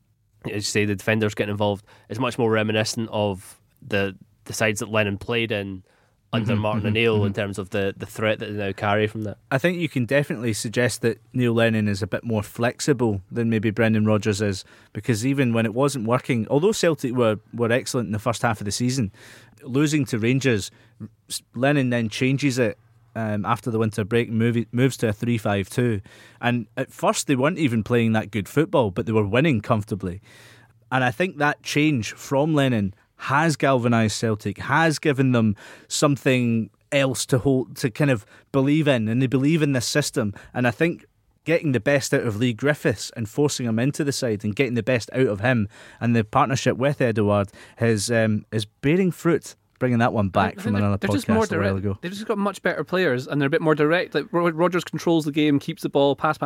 as you say, the defenders getting involved, is much more reminiscent of the sides that Lennon played in under Martin O'Neill in terms of the threat that they now carry from that. I think you can definitely suggest that Neil Lennon is a bit more flexible than maybe Brendan Rodgers is, because even when it wasn't working, although Celtic were excellent in the first half of the season, losing to Rangers, Lennon then changes it after the winter break, moves to a 3-5-2, and at first they weren't even playing that good football, but they were winning comfortably. And I think that change from Lennon has galvanised Celtic, has given them something else to hold, to kind of believe in, and they believe in this system. And I think getting the best out of Lee Griffiths and forcing him into the side and getting the best out of him and the partnership with Edouard is bearing fruit. Bringing that one back from another podcast a while ago. They've just got much better players, and they're a bit more direct. Like Rodgers controls the game, keeps the ball, pass,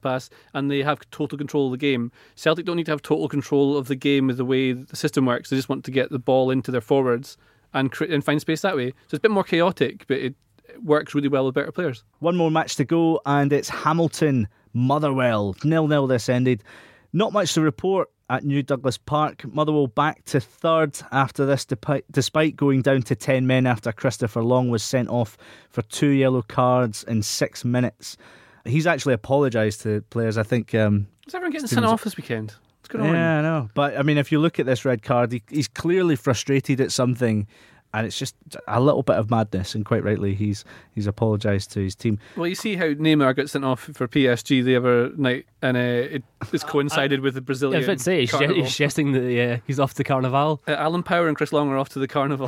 and they have total control of the game. Celtic don't need to have total control of the game with the way the system works. They just want to get the ball into their forwards and find space that way. So it's a bit more chaotic, but it works really well with better players. One more match to go, and it's Hamilton Motherwell 0-0. This ended. Not much to report at New Douglas Park. Motherwell back to third after this, despite going down to 10 men after Christopher Long was sent off for 2 yellow cards in 6 minutes. He's actually apologised to players. I think. Is everyone getting sent off this weekend? What's going on? Yeah, I know. But I mean, if you look at this red card, he's clearly frustrated at something. And it's just a little bit of madness, and quite rightly, he's apologised to his team. Well, you see how Neymar got sent off for PSG the other night, and it's coincided with the Brazilian. I was about to say, he's suggesting that he's off to Carnival. Alan Power and Chris Long are off to the Carnival.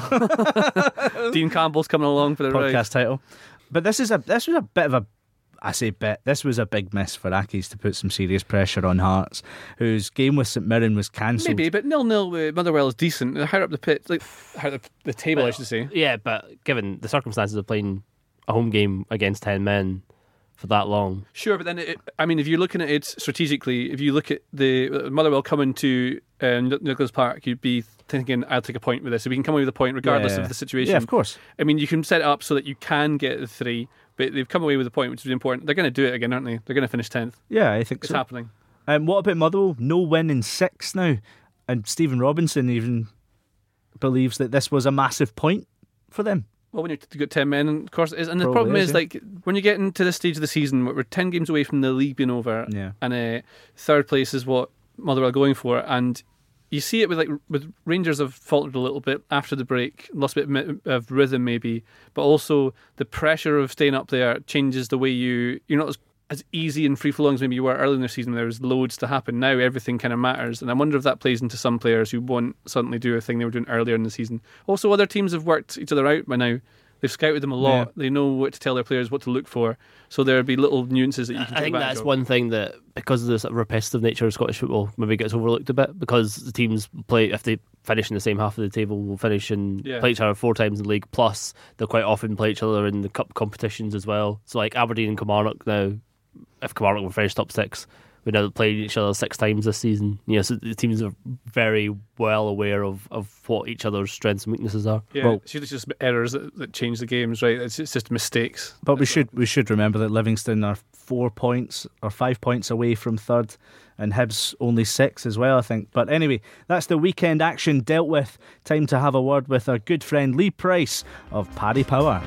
Dean Campbell's coming along for the podcast ride. Title. But this was a bit of a. I say bet. This was a big miss for Accies to put some serious pressure on Hearts, whose game with St Mirren was cancelled. Maybe, but 0-0 with Motherwell is decent. They're higher up the pit, higher up the table, I should say. Yeah, but given the circumstances of playing a home game against 10 men for that long. Sure, but then, if you're looking at it strategically, if you look at the Motherwell coming to Nicholas Park, you'd be thinking, I'll take a point with this. So we can come away with a point regardless of the situation. Yeah, of course. I mean, you can set it up so that you can get the 3, but they've come away with a point, which is important. They're going to do it again, aren't they? They're going to finish 10th. Yeah, I think it's so. happening. What about Motherwell? No win in 6 now. And Stephen Robinson even believes that this was a massive point for them. Well, when you've got 10 men, of course it is. And the problem is, when you get into this stage of the season, we're 10 games away from the league being over, and third place is what Motherwell are going for, and you see it with Rangers have faltered a little bit after the break, lost a bit of rhythm maybe, but also the pressure of staying up there changes the way you're not as easy and free-flowing as maybe you were early in the season when there was loads to happen. Now everything kind of matters, and I wonder if that plays into some players who won't suddenly do a thing they were doing earlier in the season. Also, other teams have worked each other out by now. They've scouted them a lot. Yeah. They know what to tell their players, what to look for. So there'll be little nuances that you can take advantage of. I think that's one thing that, because of the sort of repetitive nature of Scottish football, maybe gets overlooked a bit, because the teams play, if they finish in the same half of the table, will finish and play each other 4 times in the league, plus they'll quite often play each other in the cup competitions as well. So like Aberdeen and Kilmarnock now, if Kilmarnock were finished top 6, we now played each other 6 times this season. So the teams are very well aware of what each other's strengths and weaknesses are. Yeah, it's just errors that change the games, right? It's just mistakes. But we should remember that Livingston are 4 points or 5 points away from third, and Hibs only 6 as well, I think. But anyway, that's the weekend action dealt with. Time to have a word with our good friend Lee Price of Paddy Power.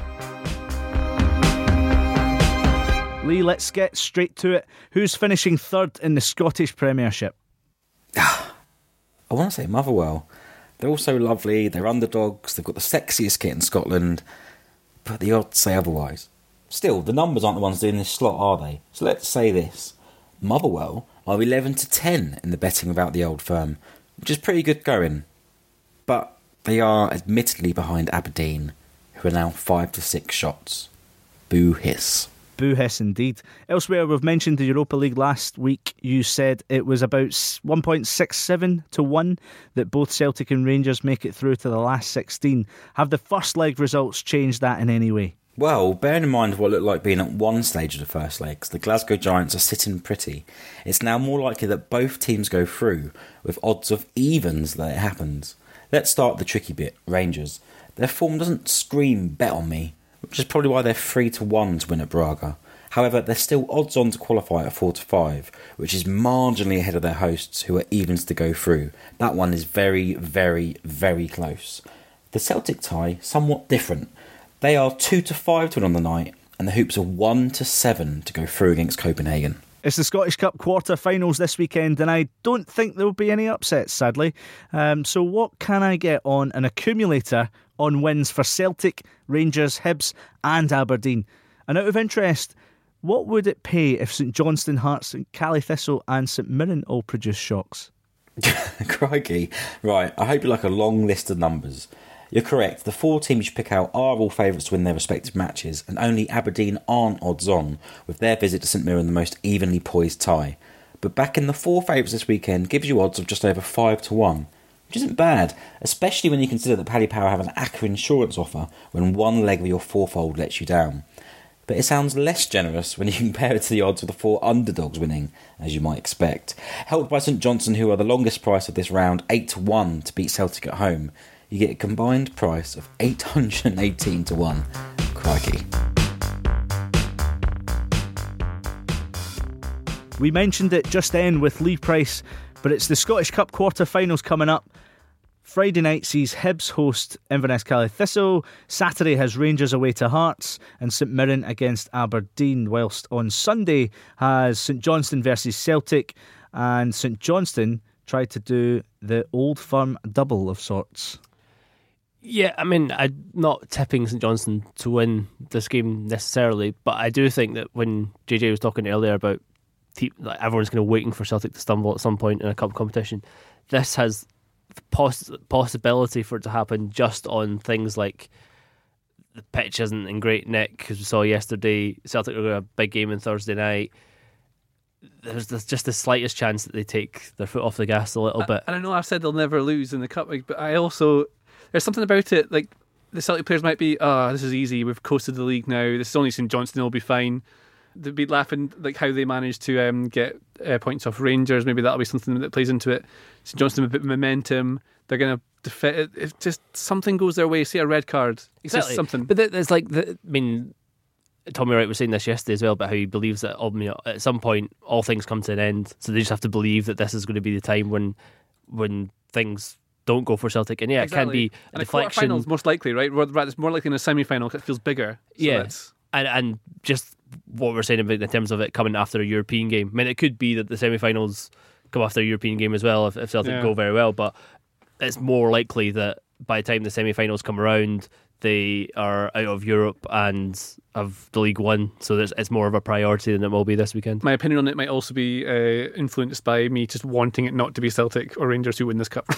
Lee, let's get straight to it. Who's finishing third in the Scottish Premiership? I want to say Motherwell. They're all so lovely. They're underdogs. They've got the sexiest kit in Scotland. But the odds say otherwise. Still, the numbers aren't the ones doing this slot, are they? So let's say this. Motherwell are 11-10 in the betting without the old firm, which is pretty good going. But they are admittedly behind Aberdeen, who are now 5-6 shots. Boo hiss. Boo hiss indeed. Elsewhere, we've mentioned the Europa League last week. You said it was about 1.67 to 1 that both Celtic and Rangers make it through to the last 16. Have the first leg results changed that in any way? Well, bearing in mind what it looked like being at one stage of the first legs, the Glasgow Giants are sitting pretty. It's now more likely that both teams go through, with odds of evens that it happens. Let's start the tricky bit, Rangers. Their form doesn't scream bet on me, which is probably why they're 3-1 to win at Braga. However, they're still odds on to qualify at 4-5, which is marginally ahead of their hosts, who are evens to go through. That one is very, very, very close. The Celtic tie, somewhat different. They are 2-5 to win on the night, and the Hoops are 1-7 to go through against Copenhagen. It's the Scottish Cup quarter-finals this weekend, and I don't think there will be any upsets, sadly. So what can I get on an accumulator on wins for Celtic, Rangers, Hibs and Aberdeen? And out of interest, what would it pay if St Johnstone, Hearts, and Caley Thistle and St Mirren all produce shocks? Crikey. Right, I hope you like a long list of numbers. You're correct, the 4 teams you pick out are all favourites to win their respective matches, and only Aberdeen aren't odds on, with their visit to St Mirren the most evenly poised tie. But backing the 4 favourites this weekend gives you odds of just over 5-1, which isn't bad, especially when you consider that Paddy Power have an ACCA insurance offer when one leg of your fourfold lets you down. But it sounds less generous when you compare it to the odds of the 4 underdogs winning, as you might expect. Helped by St Johnstone, who are the longest price of this round, 8-1 to beat Celtic at home. you get a combined price of 818 to 1. Crikey. We mentioned it just then with Lee Price, but it's the Scottish Cup quarter-finals coming up. Friday night sees Hibs host Inverness Caley Thistle. Saturday has Rangers away to Hearts and St Mirren against Aberdeen, whilst on Sunday has St Johnstone versus Celtic, and St Johnstone tried to do the Old Firm double of sorts. Yeah, I mean, I'm not tipping St Johnstone to win this game necessarily, but I do think that when JJ was talking earlier about like everyone's kind of waiting for Celtic to stumble at some point in a cup competition, this has the possibility for it to happen just on things like the pitch isn't in great nick, because we saw yesterday Celtic are going to have a big game on Thursday night. There's just the slightest chance that they take their foot off the gas a little bit. And I know I've said they'll never lose in the cup, but I also, there's something about it, like the Celtic players might be, this is easy, we've coasted the league now, this is only St Johnstone, will be fine. They'd be laughing like how they managed to get points off Rangers. Maybe that'll be something that plays into it. St Johnstone a bit of momentum. They're going to defend it. If just something goes their way, say a red card, Exactly. just something. But there's like, Tommy Wright was saying this yesterday as well about how he believes that at some point all things come to an end. So they just have to believe that this is going to be the time when things don't go for Celtic. And exactly. It can be a deflection. Quarterfinals most likely, right? It's more likely in a semi-final because it feels bigger. So and just what we're saying about in terms of it coming after a European game. I mean, it could be that the semi-finals come after a European game as well if Celtic go very well, but it's more likely that by the time the semi-finals come around, they are out of Europe and of the League One, so it's more of a priority than it will be this weekend. My opinion on it might also be influenced by me just wanting it not to be Celtic or Rangers who win this cup.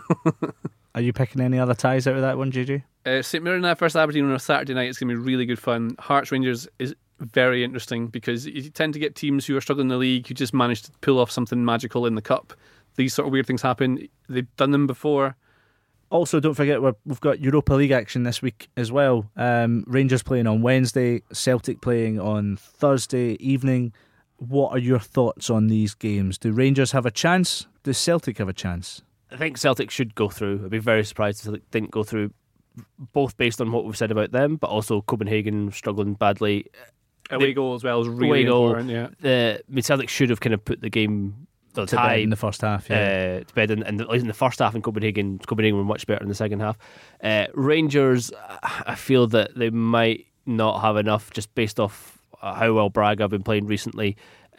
Are you picking any other ties out of that one, JJ? St Mirren versus Aberdeen on a Saturday night. It's going to be really good fun. Hearts Rangers is very interesting because you tend to get teams who are struggling in the league who just manage to pull off something magical in the cup. These sort of weird things happen. They've done them before. Also, don't forget we've got Europa League action this week as well. Rangers playing on Wednesday, Celtic playing on Thursday evening. What are your thoughts on these games? Do Rangers have a chance? Does Celtic have a chance? I think Celtic should go through. I'd be very surprised if Celtic didn't go through, both based on what we've said about them, but also Copenhagen struggling badly. Away goal as well is really important. Yeah, Celtic should have kind of put the game tie in the first half. To bed, and in the first half in Copenhagen were much better in the second half. Rangers, I feel that they might not have enough just based off how well Braga have been playing recently,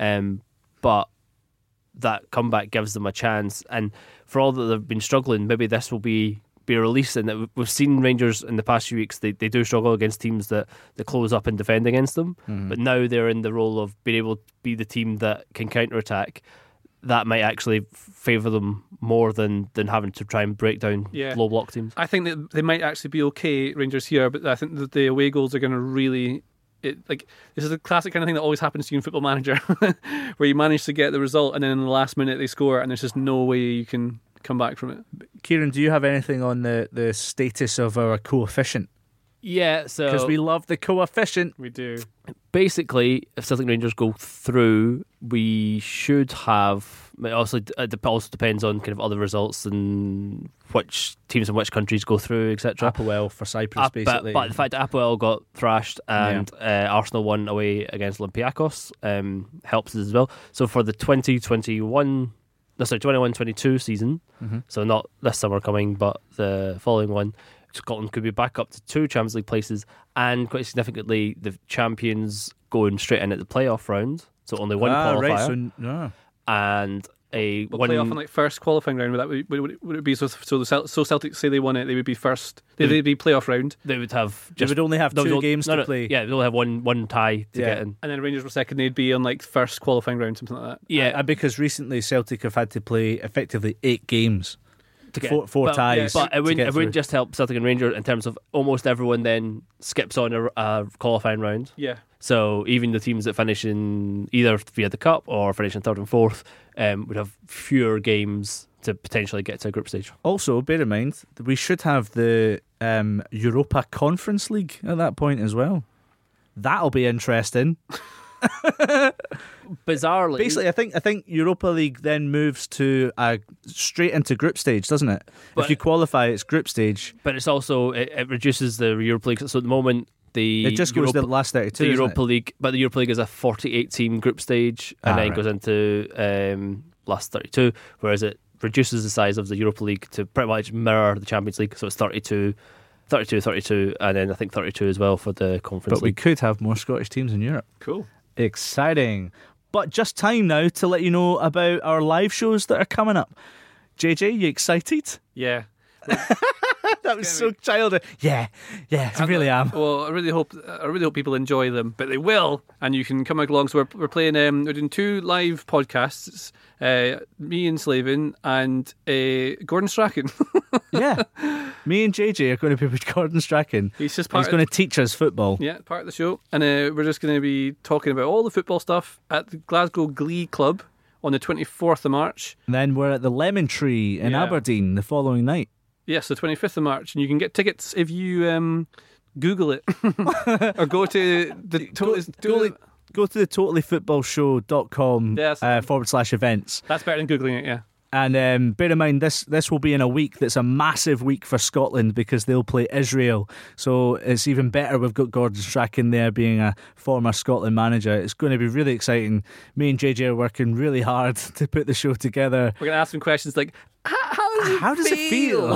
but that comeback gives them a chance. And for all that they've been struggling, maybe this will be a release. And we've seen Rangers in the past few weeks, they do struggle against teams that close up and defend against them. But now they're in the role of being able to be the team that can counter-attack. That might actually favour them more than having to try and break down low block teams. I think that they might actually be okay, Rangers here, but I think that the away goals are going to really... this is the classic kind of thing that always happens to you in Football Manager, where you manage to get the result and then in the last minute they score and there's just no way you can come back from it. Kieran, do you have anything on the status of our coefficient? Yeah, so... Because we love the coefficient. We do. Basically, if Celtic Rangers go through, we should have... It also depends on kind of other results and which teams in which countries go through, etc. Apoel for Cyprus, basically. But the fact that Apoel got thrashed and Arsenal won away against Olympiacos helps us as well. So for the 21-22 season, so not this summer coming, but the following one, Scotland could be back up to 2 Champions League places, and quite significantly, the champions going straight in at the playoff round. So only one qualifier, right, and a one playoff in first qualifying round. Would it be so Celtic say they won it? They would be first. They'd be playoff round. They would have. They would only have 2 games to play. Yeah, they'd only have one tie to get in. And then Rangers were second. They'd be on first qualifying round, something like that. Yeah, and because recently Celtic have had to play effectively 8 games. To get four ties. But it wouldn't just help Celtic and Rangers in terms of almost everyone then skips on a qualifying round. Yeah. So even the teams that finish in either via the Cup or finish in 3rd and 4th would have fewer games to potentially get to a group stage. Also, bear in mind, we should have the Europa Conference League at that point as well. That'll be interesting. Bizarrely, Basically, I think Europa League then moves to straight into group stage, doesn't it? If you qualify, it's group stage. But it's also it reduces the Europa League. So at the moment, it just goes to the last 32. The Europa League, but the Europa League is a 48-team group stage, and then goes into last 32. Whereas it reduces the size of the Europa League to pretty much mirror the Champions League. So it's 32, and then I think 32 as well for the Conference But League. we could have more Scottish teams in Europe. Cool. Exciting. But just time now to let you know about our live shows that are coming up. JJ, you excited? Yeah. That was so childish. Yeah, I really am. Well, I really hope people enjoy them, but they will, and you can come along. So we're playing. We're doing 2 live podcasts. Me and Slavin and Gordon Strachan. Yeah, me and JJ are going to be with Gordon Strachan. He's going to teach us football. Yeah, part of the show, and we're just going to be talking about all the football stuff at the Glasgow Glee Club on the 24th of March. And then we're at the Lemon Tree in Aberdeen the following night. Yes, the 25th of March, and you can get tickets if you Google it or go to the go to the totallyfootballshow.com /events. That's better than Googling it, yeah. And bear in mind, this will be in a week that's a massive week for Scotland because they'll play Israel. So it's even better we've got Gordon Strachan there being a former Scotland manager. It's going to be really exciting. Me and JJ are working really hard to put the show together. We're going to ask some questions like, how does it feel?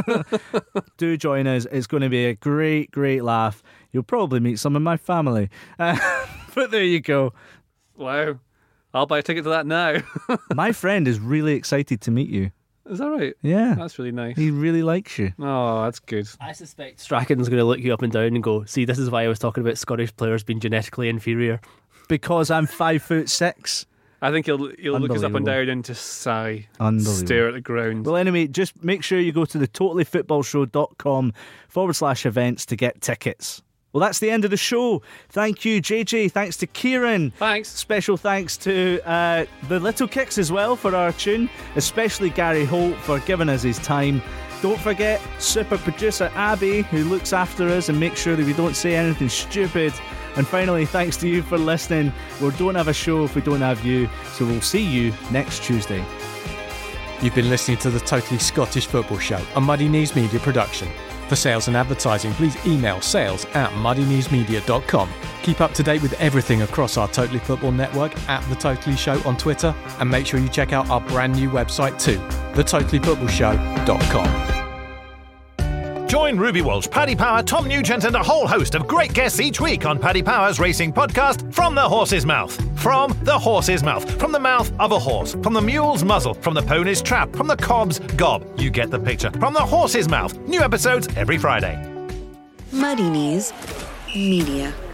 Do join us. It's going to be a great, great laugh. You'll probably meet some of my family. But there you go. Wow. I'll buy a ticket to that now. My friend is really excited to meet you. Is that right? Yeah. That's really nice. He really likes you. Oh, that's good. I suspect Strachan's going to look you up and down and go, see, this is why I was talking about Scottish players being genetically inferior. Because I'm 5'6". I think he'll look us up and down and just sigh. Unbelievable. Stare at the ground. Well, anyway, just make sure you go to the totallyfootballshow.com /events to get tickets. Well, that's the end of the show. Thank you, JJ. Thanks to Kieran. Thanks. Special thanks to the Little Kicks as well for our tune, especially Gary Holt for giving us his time. Don't forget super producer Abby, who looks after us and makes sure that we don't say anything stupid. And finally, thanks to you for listening. We don't have a show if we don't have you, so we'll see you next Tuesday. You've been listening to the Totally Scottish Football Show, a Muddy Knees Media production. For sales and advertising, please email sales@muddykneesmedia.com. Keep up to date with everything across our Totally Football network at The Totally Show on Twitter, and make sure you check out our brand new website too, thetotallyfootballshow.com. Join Ruby Walsh, Paddy Power, Tom Nugent and a whole host of great guests each week on Paddy Power's racing podcast, From the Horse's Mouth. From the horse's mouth. From the mouth of a horse. From the mule's muzzle. From the pony's trap. From the cob's gob. You get the picture. From the horse's mouth. New episodes every Friday. Muddy Knees Media.